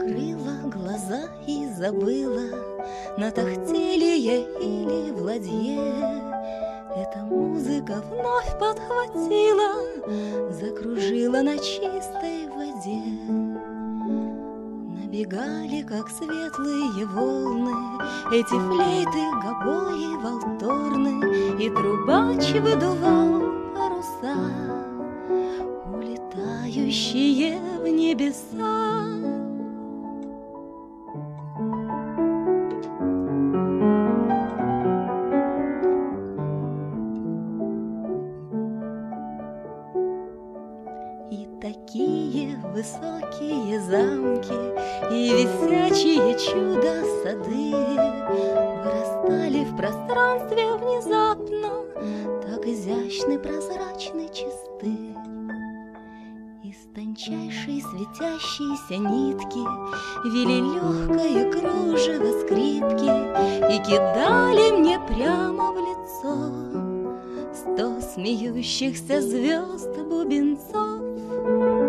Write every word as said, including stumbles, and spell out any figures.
Закрыла глаза и забыла, на тахтели я или в ладье. Эта музыка вновь подхватила, закружила на чистой воде. Набегали, как светлые волны, эти флейты, гобои, валторны, и трубач выдувал паруса, улетающие в небеса. И такие высокие замки, и висячие чудо-сады вырастали в пространстве внезапно, так изящны, прозрачны, чисты. Из тончайшей светящейся нитки вели легкое кружево скрипки и кидали мне прямо в лицо сто смеющихся звезд бубенцов.